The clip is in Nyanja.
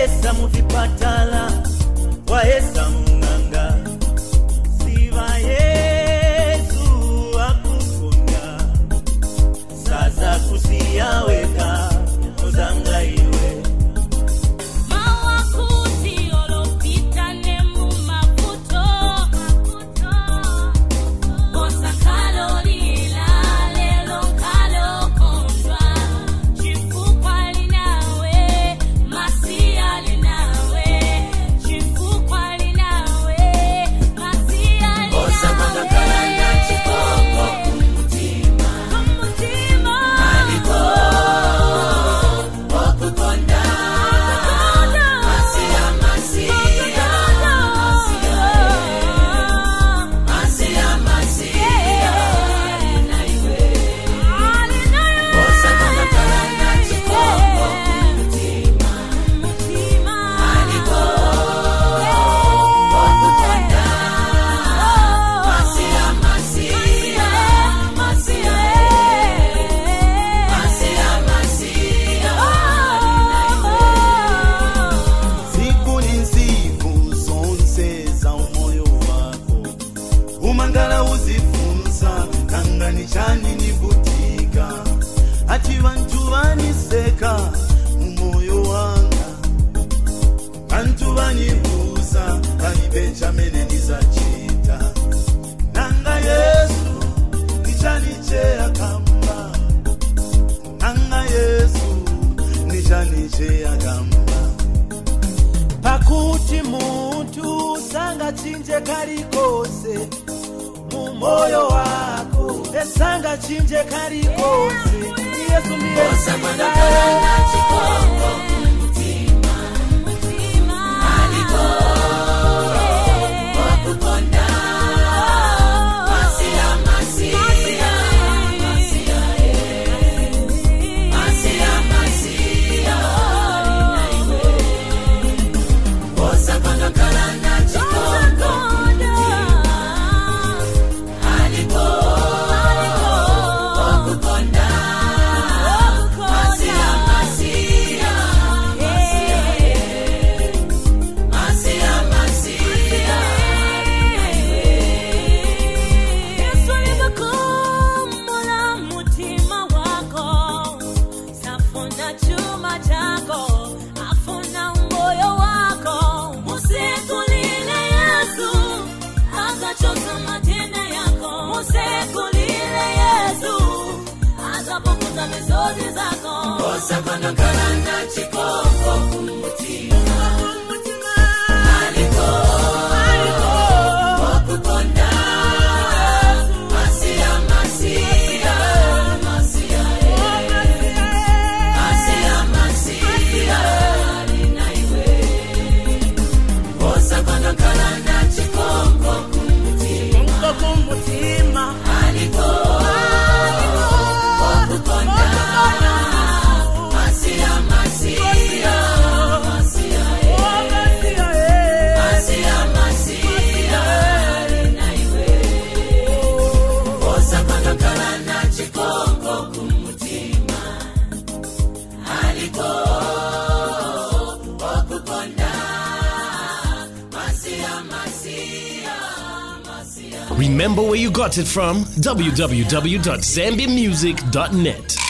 waesa muvipatala waesa munganga siva Yesu akukonda sasa kusiya weka ozanga iwe mawakuti olopita nemu mafuto bosa kalolila lelo kalo kondwa chifukwa linawe masia linawe chifukwa linawe masia linawe bosa makakalanda chikongo kumutima aliko wakukonda masia masia masia masia linaiwe bosa makakalanda chikongo kumutima aliko wakukonda masia masia masia siku ni siku zonse za umoyo wako umangala uzifunza nanga ni chani nivutika ati bantu baniseka umoyo wanga bantu banibuza bani Benjamini nizachita nanga Yesu nichanichea kamba nanga Yesu nichanichea kamba pakuti muntu sanga chinje kalikose mu moyo wako esanga chinje kalikose Yesu bosa makakalanda chikongo kumutima aliko wakukonda masia masia masia masia masia linaiwe bosa makakalanda chikongo kumutima aliko wakukonda masia masia masia masia Yesu alipokumbula mutima wako safuna chuma chako afuna moyo wako musikulile Yesu akachoza matenda yako musikulile Yesu akapunguza mizozi zako bosa makakalanda chikongo kumutima aliko wakukonda masia masia masia masia linaiwe bosa makakalanda chikongo kumutima aliko wakukonda masia masia masia masia linaiwe bosa makakalanda chikongo kumutima aliko wakukonda masia masia masia Remember where you got it from? www.zambiamusic.net.